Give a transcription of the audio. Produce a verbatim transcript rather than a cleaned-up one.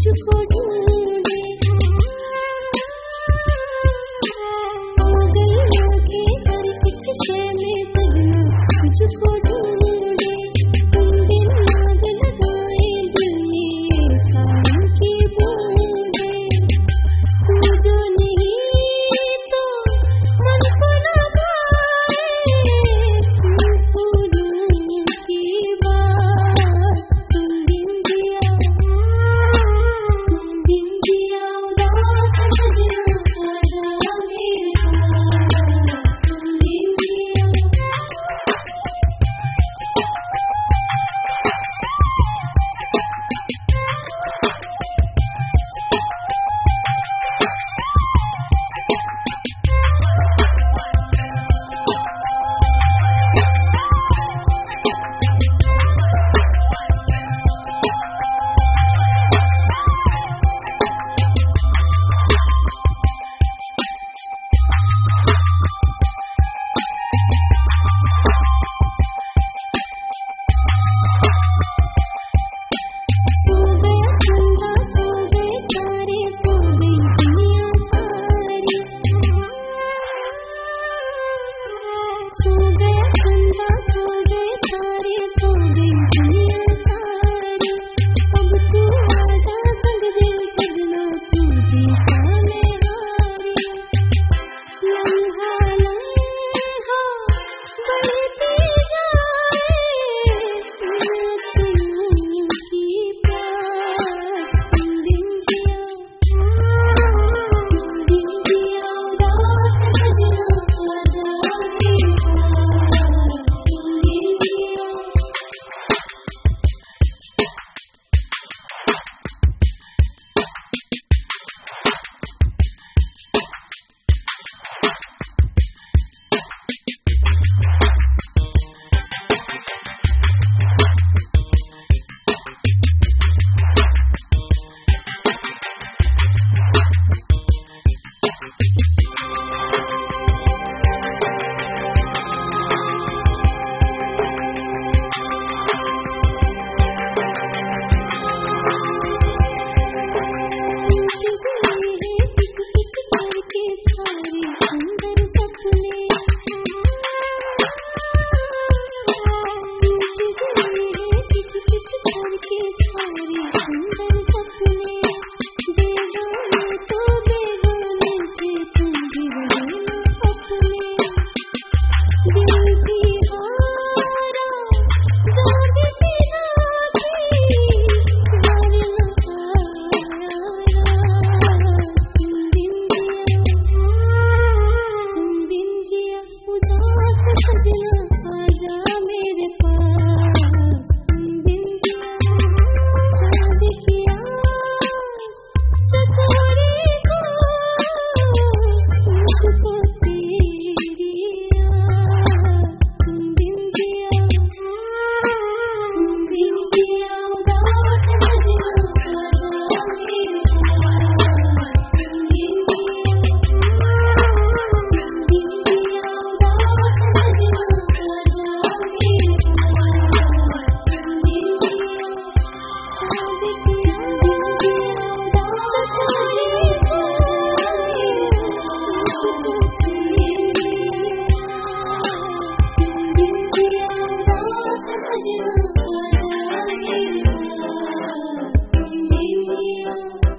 मुझको ढूंढे पागल के हर एक शय में सजना मुझको ढूंढे तुम बिन आग लगाए दिल में सावन की बूंदे तू जो नहीं तो मन को न भाए फूलों की बात तुम बिन दिया तुम बिन दिया उदास सजना आजा मेरे पास तुम बिन दिया सो गया चंदा सो गए तारे सो गई दुनिया सारी सो गया चंदा सो गए तारे सो गई दुनिया सारी अब तू आजा संग दिल सजना तू जीता मैं हारी लम्हा लम्हा बढ़ती जाए तुम की प्यास तुम बिन जिया तुम बिन जिया उदास सजना आजा मेरे पास तुम बिन जिया Yeah.